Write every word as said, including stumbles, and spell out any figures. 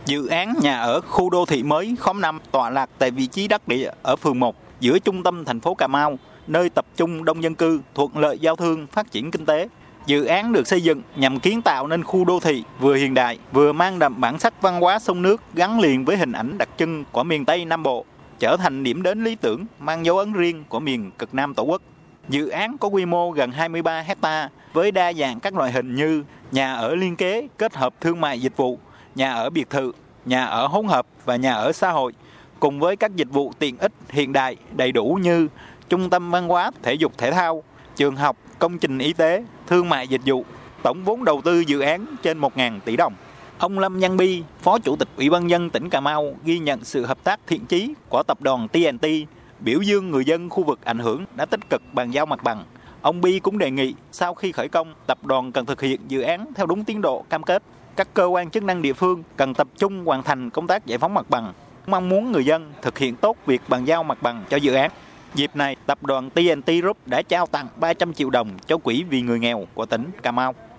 Dự án nhà ở khu đô thị mới khóm năm tọa lạc tại vị trí đắc địa ở phường một, giữa trung tâm thành phố Cà Mau, nơi tập trung đông dân cư, thuận lợi giao thương, phát triển kinh tế. Dự án được xây dựng nhằm kiến tạo nên khu đô thị vừa hiện đại, vừa mang đậm bản sắc văn hóa sông nước gắn liền với hình ảnh đặc trưng của miền Tây Nam Bộ, trở thành điểm đến lý tưởng mang dấu ấn riêng của miền cực Nam Tổ quốc. Dự án có quy mô gần hai mươi ba héc ta với đa dạng các loại hình như nhà ở liên kế kết hợp thương mại dịch vụ, nhà ở biệt thự, nhà ở hỗn hợp và nhà ở xã hội, cùng với các dịch vụ tiện ích hiện đại đầy đủ như trung tâm văn hóa, thể dục thể thao, trường học, công trình y tế, thương mại dịch vụ. Tổng vốn đầu tư dự án trên một nghìn tỷ đồng. Ông Lâm Văn Bi, Phó Chủ tịch Ủy ban nhân dân tỉnh Cà Mau ghi nhận sự hợp tác thiện chí của tập đoàn tê en tê, biểu dương người dân khu vực ảnh hưởng đã tích cực bàn giao mặt bằng. Ông Bi cũng đề nghị sau khi khởi công, tập đoàn cần thực hiện dự án theo đúng tiến độ cam kết. Các cơ quan chức năng địa phương cần tập trung hoàn thành công tác giải phóng mặt bằng. Mong muốn người dân thực hiện tốt việc bàn giao mặt bằng cho dự án. Dịp này, tập đoàn tê en tê Group đã trao tặng ba trăm triệu đồng cho quỹ vì người nghèo của tỉnh Cà Mau.